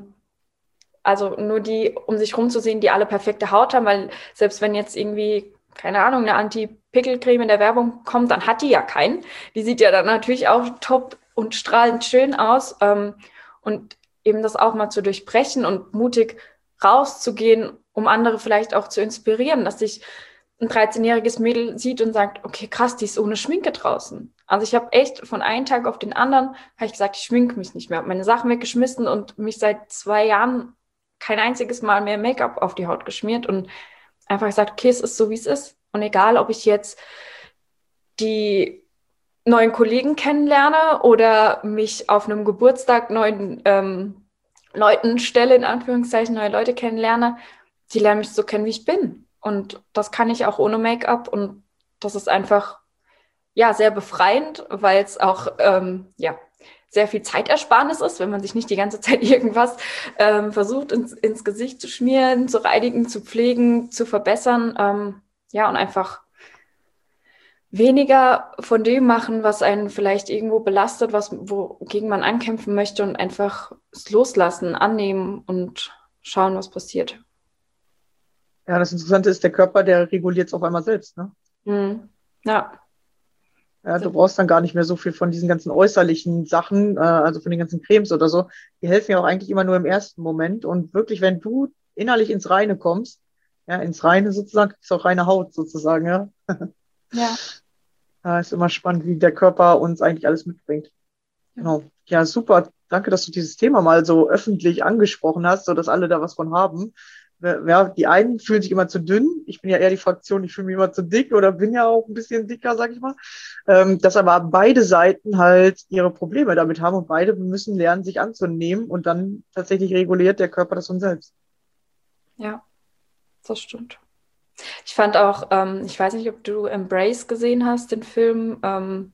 also nur die, um sich rumzusehen, die alle perfekte Haut haben, weil selbst wenn jetzt irgendwie, keine Ahnung, eine Anti-Pickel-Creme in der Werbung kommt, dann hat die ja keinen. Die sieht ja dann natürlich auch top und strahlend schön aus. Und eben das auch mal zu durchbrechen und mutig rauszugehen, um andere vielleicht auch zu inspirieren, dass sich ein 13-jähriges Mädel sieht und sagt, okay, krass, die ist ohne Schminke draußen. Also ich habe echt von einem Tag auf den anderen, habe ich gesagt, ich schminke mich nicht mehr, habe meine Sachen weggeschmissen und mich seit 2 Jahren kein einziges Mal mehr Make-up auf die Haut geschmiert und einfach gesagt, okay, es ist so, wie es ist. Und egal, ob ich jetzt die neuen Kollegen kennenlerne oder mich auf einem Geburtstag neuen Leuten stelle, in Anführungszeichen, neue Leute kennenlerne, die lernen mich so kennen, wie ich bin. Und das kann ich auch ohne Make-up und das ist einfach, ja, sehr befreiend, weil es auch, sehr viel Zeitersparnis ist, wenn man sich nicht die ganze Zeit irgendwas versucht, ins Gesicht zu schmieren, zu reinigen, zu pflegen, zu verbessern. Und einfach weniger von dem machen, was einen vielleicht irgendwo belastet, wogegen man ankämpfen möchte und einfach es loslassen, annehmen und schauen, was passiert. Ja, das Interessante ist, der Körper, der reguliert es auf einmal selbst, ne? Ja. Ja, du brauchst dann gar nicht mehr so viel von diesen ganzen äußerlichen Sachen, also von den ganzen Cremes oder so. Die helfen ja auch eigentlich immer nur im ersten Moment. Und wirklich, wenn du innerlich ins Reine kommst, ja, ins Reine sozusagen, ist auch reine Haut sozusagen, ja. Ja. Ja, ist immer spannend, wie der Körper uns eigentlich alles mitbringt. Genau. Ja, super. Danke, dass du dieses Thema mal so öffentlich angesprochen hast, sodass alle da was von haben. Ja, die einen fühlen sich immer zu dünn. Ich bin ja eher die Fraktion, ich fühle mich immer zu dick oder bin ja auch ein bisschen dicker, sag ich mal. Dass aber beide Seiten halt ihre Probleme damit haben und beide müssen lernen, sich anzunehmen und dann tatsächlich reguliert der Körper das von selbst. Ja, das stimmt. Ich fand auch, ich weiß nicht, ob du Embrace gesehen hast, den Film,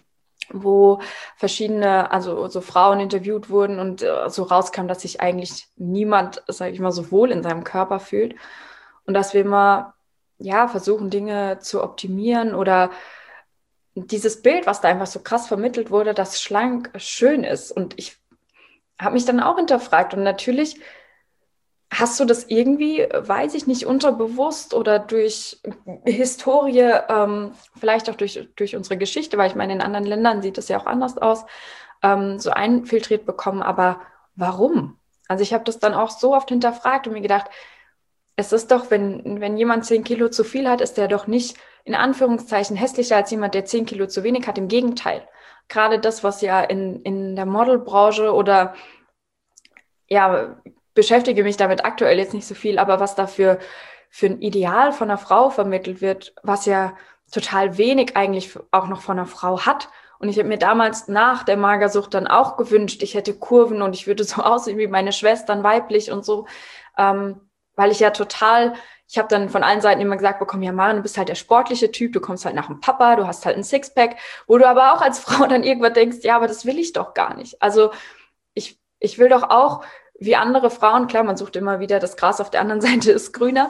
wo verschiedene, also so Frauen interviewt wurden und so rauskam, dass sich eigentlich niemand, sage ich mal, so wohl in seinem Körper fühlt und dass wir immer, ja, versuchen, Dinge zu optimieren oder dieses Bild, was da einfach so krass vermittelt wurde, dass schlank schön ist und habe mich dann auch hinterfragt und natürlich hast du das irgendwie, weiß ich nicht, unterbewusst oder durch Historie, vielleicht auch durch unsere Geschichte, weil ich meine, in anderen Ländern sieht es ja auch anders aus, so einfiltriert bekommen. Aber warum? Also ich habe das dann auch so oft hinterfragt und mir gedacht, es ist doch, wenn jemand 10 Kilo zu viel hat, ist der doch nicht in Anführungszeichen hässlicher als jemand, der 10 Kilo zu wenig hat. Im Gegenteil. Gerade das, was ja in der Modelbranche oder ja, beschäftige mich damit aktuell jetzt nicht so viel, aber was da für ein Ideal von einer Frau vermittelt wird, was ja total wenig eigentlich auch noch von einer Frau hat. Und ich habe mir damals nach der Magersucht dann auch gewünscht, ich hätte Kurven und ich würde so aussehen wie meine Schwestern, weiblich und so, weil ich ja total, ich habe dann von allen Seiten immer gesagt bekommen, ja Maren, du bist halt der sportliche Typ, du kommst halt nach dem Papa, du hast halt ein Sixpack, wo du aber auch als Frau dann irgendwann denkst, ja, aber das will ich doch gar nicht. Also ich will doch auch wie andere Frauen, klar, man sucht immer wieder, das Gras auf der anderen Seite ist grüner,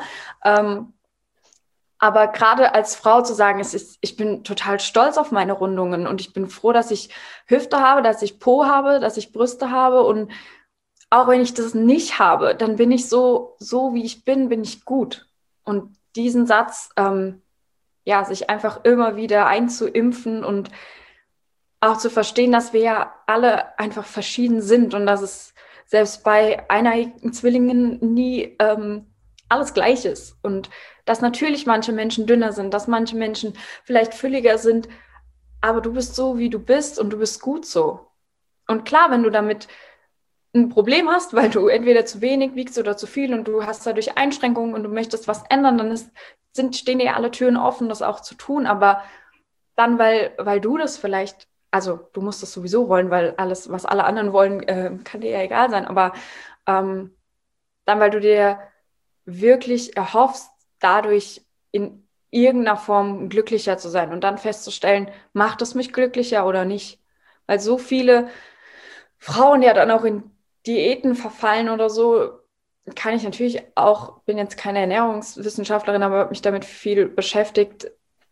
aber gerade als Frau zu sagen, ich bin total stolz auf meine Rundungen und ich bin froh, dass ich Hüfte habe, dass ich Po habe, dass ich Brüste habe und auch wenn ich das nicht habe, dann bin ich so wie ich bin ich gut. Und diesen Satz, ja, sich einfach immer wieder einzuimpfen und auch zu verstehen, dass wir ja alle einfach verschieden sind und dass es selbst bei eineiigen Zwillingen nie alles gleich ist. Und dass natürlich manche Menschen dünner sind, dass manche Menschen vielleicht fülliger sind, aber du bist so, wie du bist und du bist gut so. Und klar, wenn du damit ein Problem hast, weil du entweder zu wenig wiegst oder zu viel und du hast dadurch Einschränkungen und du möchtest was ändern, dann stehen dir alle Türen offen, das auch zu tun. Aber dann, weil du das vielleicht, also du musst das sowieso wollen, weil alles, was alle anderen wollen, kann dir ja egal sein. Aber dann, weil du dir wirklich erhoffst, dadurch in irgendeiner Form glücklicher zu sein und dann festzustellen, macht es mich glücklicher oder nicht? Weil so viele Frauen ja dann auch in Diäten verfallen oder so, kann ich natürlich auch, bin jetzt keine Ernährungswissenschaftlerin, aber habe mich damit viel beschäftigt,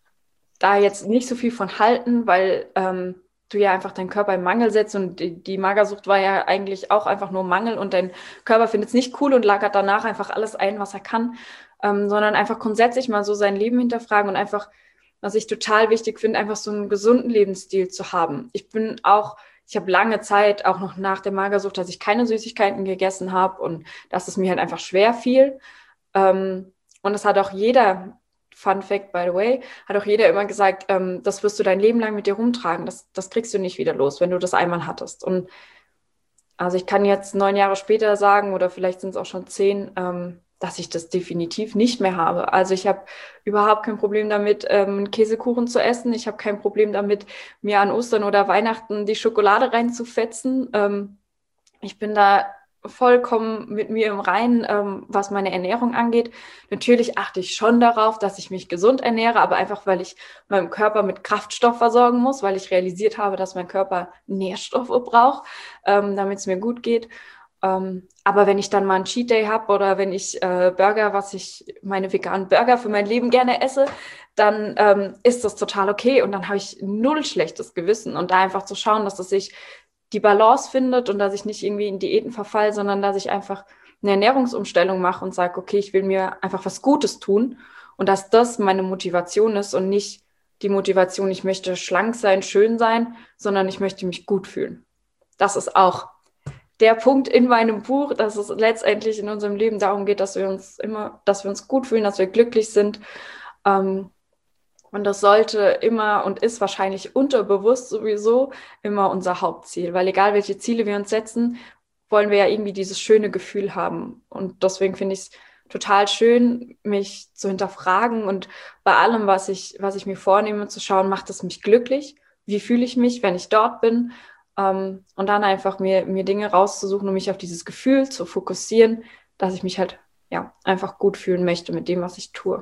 da jetzt nicht so viel von halten, weil du ja einfach deinen Körper im Mangel setzt und die Magersucht war ja eigentlich auch einfach nur Mangel und dein Körper findet es nicht cool und lagert danach einfach alles ein, was er kann, sondern einfach grundsätzlich mal so sein Leben hinterfragen und einfach, was ich total wichtig finde, einfach so einen gesunden Lebensstil zu haben. Ich habe lange Zeit, auch noch nach der Magersucht, dass ich keine Süßigkeiten gegessen habe und dass es mir halt einfach schwer fiel. Und das hat auch jeder, Fun Fact by the way, hat auch jeder immer gesagt, das wirst du dein Leben lang mit dir rumtragen. Das kriegst du nicht wieder los, wenn du das einmal hattest. Und also ich kann jetzt 9 Jahre später sagen, oder vielleicht sind es auch schon 10, dass ich das definitiv nicht mehr habe. Also ich habe überhaupt kein Problem damit, einen Käsekuchen zu essen. Ich habe kein Problem damit, mir an Ostern oder Weihnachten die Schokolade reinzufetzen. Ich bin da vollkommen mit mir im Reinen, was meine Ernährung angeht. Natürlich achte ich schon darauf, dass ich mich gesund ernähre, aber einfach, weil ich meinem Körper mit Kraftstoff versorgen muss, weil ich realisiert habe, dass mein Körper Nährstoffe braucht, damit es mir gut geht. Aber wenn ich dann mal einen Cheat Day habe oder wenn ich meine veganen Burger für mein Leben gerne esse, dann ist das total okay und dann habe ich null schlechtes Gewissen und da einfach zu schauen, dass es sich die Balance findet und dass ich nicht irgendwie in Diäten verfalle, sondern dass ich einfach eine Ernährungsumstellung mache und sage, okay, ich will mir einfach was Gutes tun und dass das meine Motivation ist und nicht die Motivation, ich möchte schlank sein, schön sein, sondern ich möchte mich gut fühlen. Das ist auch der Punkt in meinem Buch, dass es letztendlich in unserem Leben darum geht, dass wir uns gut fühlen, dass wir glücklich sind. Und das sollte immer und ist wahrscheinlich unterbewusst sowieso immer unser Hauptziel, weil egal welche Ziele wir uns setzen, wollen wir ja irgendwie dieses schöne Gefühl haben. Und deswegen finde ich es total schön, mich zu hinterfragen und bei allem, was ich mir vornehme, zu schauen, macht es mich glücklich? Wie fühle ich mich, wenn ich dort bin? Und dann einfach mir Dinge rauszusuchen, um mich auf dieses Gefühl zu fokussieren, dass ich mich halt ja einfach gut fühlen möchte mit dem, was ich tue.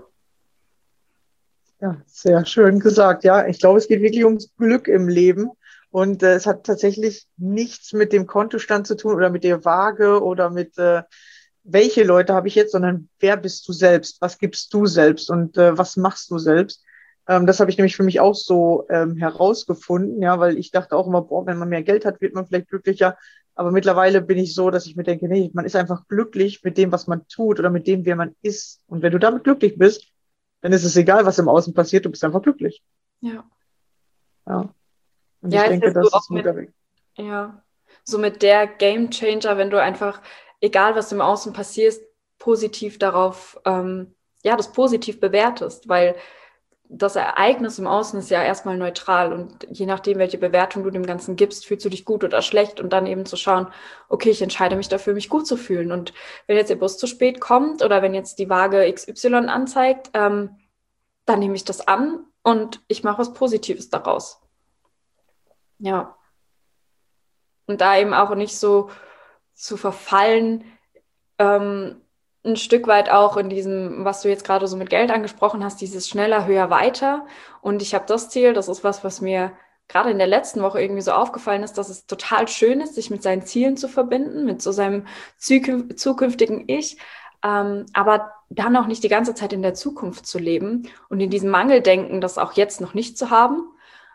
Ja, sehr schön gesagt. Ja, ich glaube, es geht wirklich ums Glück im Leben. Und es hat tatsächlich nichts mit dem Kontostand zu tun oder mit der Waage oder mit welche Leute habe ich jetzt, sondern wer bist du selbst? Was gibst du selbst und was machst du selbst? Das habe ich nämlich für mich auch so herausgefunden, ja, weil ich dachte auch immer, boah, wenn man mehr Geld hat, wird man vielleicht glücklicher. Aber mittlerweile bin ich so, dass ich mir denke, nee, man ist einfach glücklich mit dem, was man tut oder mit dem, wer man ist. Und wenn du damit glücklich bist, dann ist es egal, was im Außen passiert, du bist einfach glücklich. Ja. Ja. Und Ja, ich ist denke, ja so das auch ist ein guter Weg. ja, so mit der Game Changer, wenn du einfach, egal was im Außen passiert, positiv darauf, ja, das positiv bewertest, weil das Ereignis im Außen ist ja erstmal neutral und je nachdem, welche Bewertung du dem Ganzen gibst, fühlst du dich gut oder schlecht und dann eben zu schauen, okay, ich entscheide mich dafür, mich gut zu fühlen und wenn jetzt der Bus zu spät kommt oder wenn jetzt die Waage XY anzeigt, dann nehme ich das an und ich mache was Positives daraus. Ja. Und da eben auch nicht so zu verfallen, ein Stück weit auch in diesem, was du jetzt gerade so mit Geld angesprochen hast, dieses schneller, höher, weiter. Und ich habe das Ziel, das ist was mir gerade in der letzten Woche irgendwie so aufgefallen ist, dass es total schön ist, sich mit seinen Zielen zu verbinden, mit so seinem zukünftigen Ich, aber dann auch nicht die ganze Zeit in der Zukunft zu leben und in diesem Mangeldenken, das auch jetzt noch nicht zu haben,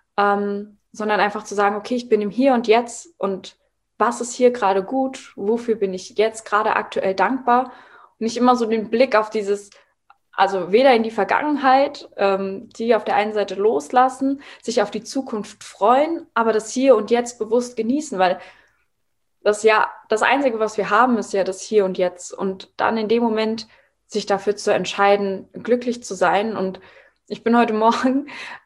sondern einfach zu sagen, okay, ich bin im Hier und Jetzt und was ist hier gerade gut, wofür bin ich jetzt gerade aktuell dankbar und nicht immer so den Blick auf dieses, also weder in die Vergangenheit, die auf der einen Seite loslassen, sich auf die Zukunft freuen, aber das Hier und Jetzt bewusst genießen, weil das ja, das Einzige, was wir haben, ist ja das Hier und Jetzt und dann in dem Moment sich dafür zu entscheiden, glücklich zu sein und ich bin heute Morgen,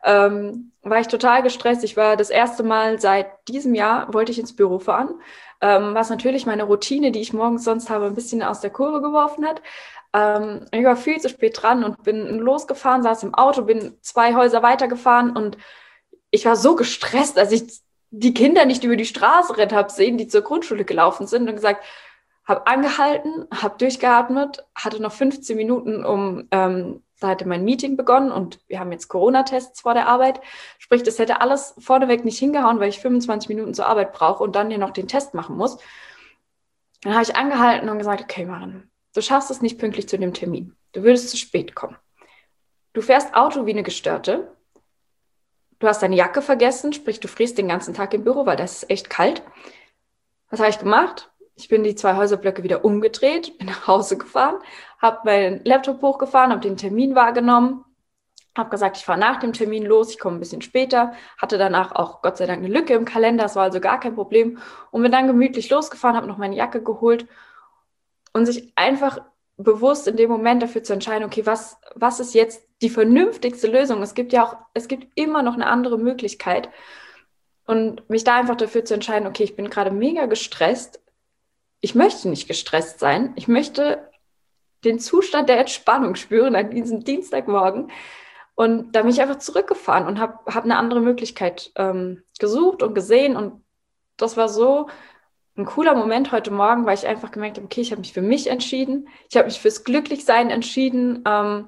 war ich total gestresst. Ich war das erste Mal seit diesem Jahr, wollte ich ins Büro fahren, was natürlich meine Routine, die ich morgens sonst habe, ein bisschen aus der Kurve geworfen hat. Ich war viel zu spät dran und bin losgefahren, saß im Auto, bin 2 Häuser weitergefahren und ich war so gestresst, als ich die Kinder nicht über die Straße rennen habe sehen, die zur Grundschule gelaufen sind und gesagt, habe angehalten, habe durchgeatmet, hatte noch 15 Minuten, da hatte mein Meeting begonnen und wir haben jetzt Corona-Tests vor der Arbeit. Sprich, das hätte alles vorneweg nicht hingehauen, weil ich 25 Minuten zur Arbeit brauche und dann hier noch den Test machen muss. Dann habe ich angehalten und gesagt, okay, Maren, du schaffst es nicht pünktlich zu dem Termin. Du würdest zu spät kommen. Du fährst Auto wie eine Gestörte. Du hast deine Jacke vergessen, sprich, du frierst den ganzen Tag im Büro, weil das ist echt kalt. Was habe ich gemacht? Ich bin die 2 Häuserblöcke wieder umgedreht, bin nach Hause gefahren, habe meinen Laptop hochgefahren, habe den Termin wahrgenommen, habe gesagt, ich fahre nach dem Termin los, ich komme ein bisschen später, hatte danach auch Gott sei Dank eine Lücke im Kalender, das war also gar kein Problem und bin dann gemütlich losgefahren, habe noch meine Jacke geholt und sich einfach bewusst in dem Moment dafür zu entscheiden, okay, was ist jetzt die vernünftigste Lösung? Es gibt immer noch eine andere Möglichkeit und mich da einfach dafür zu entscheiden, okay, ich bin gerade mega gestresst, ich möchte nicht gestresst sein. Ich möchte den Zustand der Entspannung spüren an diesem Dienstagmorgen. Und da bin ich einfach zurückgefahren und hab eine andere Möglichkeit gesucht und gesehen. Und das war so ein cooler Moment heute Morgen, weil ich einfach gemerkt habe, okay, ich habe mich für mich entschieden. Ich habe mich fürs Glücklichsein entschieden.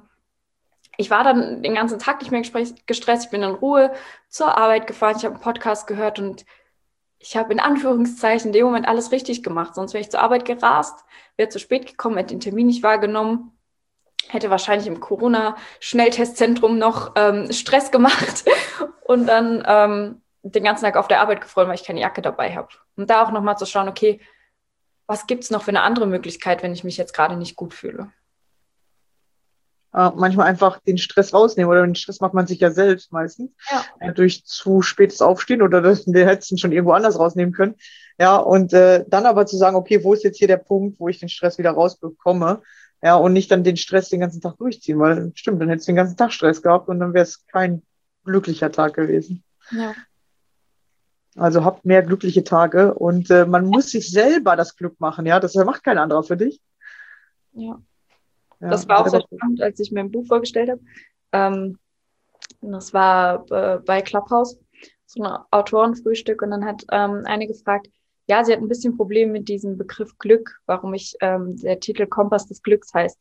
Ich war dann den ganzen Tag nicht mehr gestresst. Ich bin in Ruhe zur Arbeit gefahren. Ich habe einen Podcast gehört und ich habe in Anführungszeichen in dem Moment alles richtig gemacht. Sonst wäre ich zur Arbeit gerast, wäre zu spät gekommen, hätte den Termin nicht wahrgenommen, hätte wahrscheinlich im Corona-Schnelltestzentrum noch Stress gemacht und dann den ganzen Tag auf der Arbeit gefreut, weil ich keine Jacke dabei habe. Und da auch nochmal zu schauen, okay, was gibt es noch für eine andere Möglichkeit, wenn ich mich jetzt gerade nicht gut fühle? Manchmal einfach den Stress rausnehmen oder den Stress macht man sich ja selbst meistens. Ja. Durch zu spätes Aufstehen oder den hättest du schon irgendwo anders rausnehmen können. Ja, und dann aber zu sagen, okay, wo ist jetzt hier der Punkt, wo ich den Stress wieder rausbekomme? Ja, und nicht dann den Stress den ganzen Tag durchziehen, weil stimmt, dann hättest du den ganzen Tag Stress gehabt und dann wäre es kein glücklicher Tag gewesen. Ja. Also habt mehr glückliche Tage und man muss sich selber das Glück machen, ja, das macht kein anderer für dich. Ja. Ja, das war auch sehr selber. spannend, als ich mein Buch vorgestellt habe. Das war bei Clubhouse, so ein Autorenfrühstück. Und dann hat eine gefragt, ja, sie hat ein bisschen Problem mit diesem Begriff Glück, warum der Titel Kompass des Glücks heißt.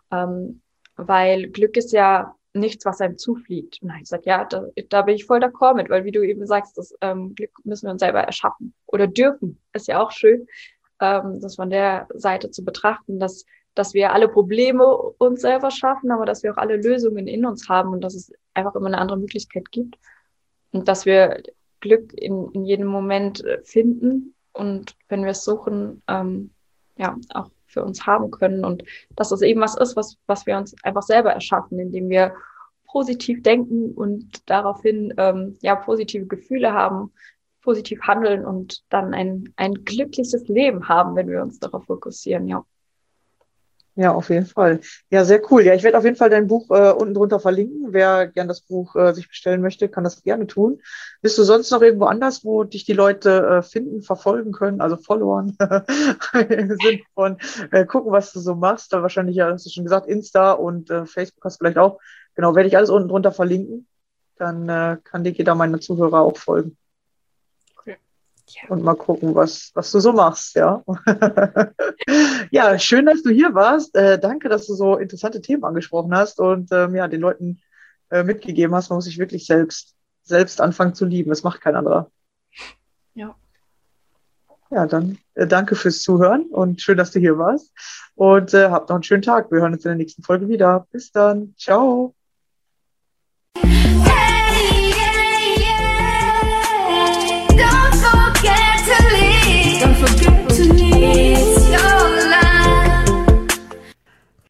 Weil Glück ist ja nichts, was einem zufliegt. Und dann habe ich gesagt, ja, da bin ich voll d'accord mit, weil wie du eben sagst, das Glück müssen wir uns selber erschaffen oder dürfen. Ist ja auch schön, das von der Seite zu betrachten, dass dass wir alle Probleme uns selber schaffen, aber dass wir auch alle Lösungen in uns haben und dass es einfach immer eine andere Möglichkeit gibt und dass wir Glück in jedem Moment finden und wenn wir es suchen, ja, auch für uns haben können und dass es eben was ist, was wir uns einfach selber erschaffen, indem wir positiv denken und daraufhin ja, positive Gefühle haben, positiv handeln und dann ein glückliches Leben haben, wenn wir uns darauf fokussieren, ja. Ja, auf jeden Fall. Ja, sehr cool. Ja, ich werde auf jeden Fall dein Buch unten drunter verlinken. Wer gern das Buch sich bestellen möchte, kann das gerne tun. Bist du sonst noch irgendwo anders, wo dich die Leute finden, verfolgen können, also Followern im Sinne von gucken, was du so machst? Da wahrscheinlich, ja, hast du schon gesagt, Insta und Facebook hast du vielleicht auch. Genau, werde ich alles unten drunter verlinken. Dann kann dir jeder meiner Zuhörer auch folgen. Und mal gucken, was du so machst, ja. Ja, schön, dass du hier warst. Danke, dass du so interessante Themen angesprochen hast und ja, den Leuten mitgegeben hast, man muss sich wirklich selbst anfangen zu lieben. Das macht kein anderer. Ja. Ja, dann danke fürs Zuhören und schön, dass du hier warst. Und habt noch einen schönen Tag. Wir hören uns in der nächsten Folge wieder. Bis dann. Ciao. Hey!